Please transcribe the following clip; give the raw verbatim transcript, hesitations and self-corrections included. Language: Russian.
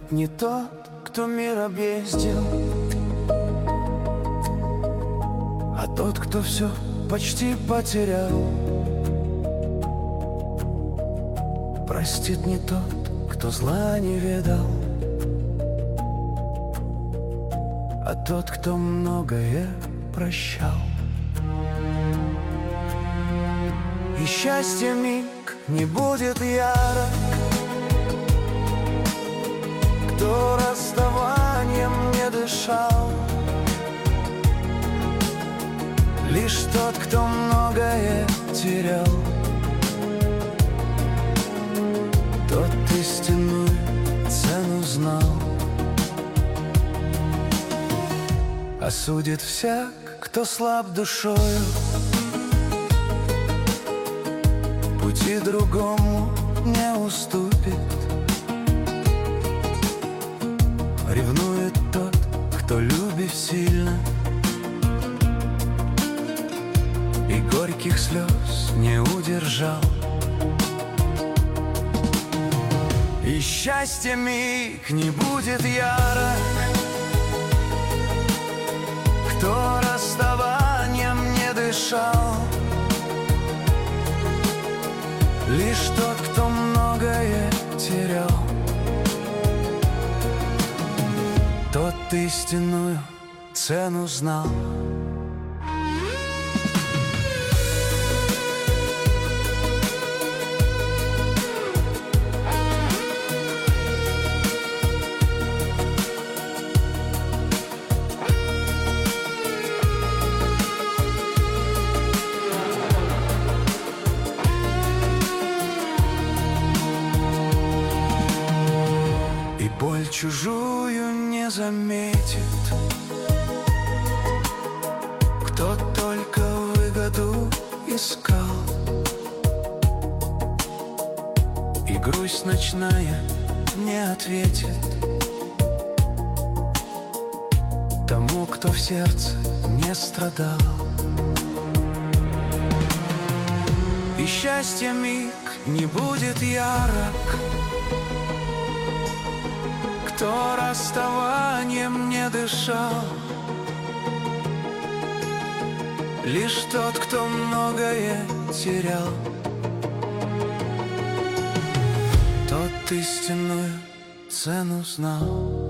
не тот, кто мир объездил, а тот, кто все почти потерял. Простит не тот, кто зла не ведал, а тот, кто многое прощал. И счастье миг не будет ярок, кто расставанием не дышал. Лишь тот, кто многое терял, тот истинную цену знал. Осудит всяк, кто слаб душою, пути другому не уступит. Ревнует тот, кто любит сильно, и горьких слез не удержал. И счастье миг не будет ярок, кто расставанием не дышал. Лишь тот, кто многое терял, тот истинную цену знал. Боль чужую не заметит, кто только выгоду искал. И грусть ночная не ответит тому, кто в сердце не страдал. И счастье миг не будет ярок, кто расставанием не дышал. Лишь тот, кто многое терял, тот истинную цену знал.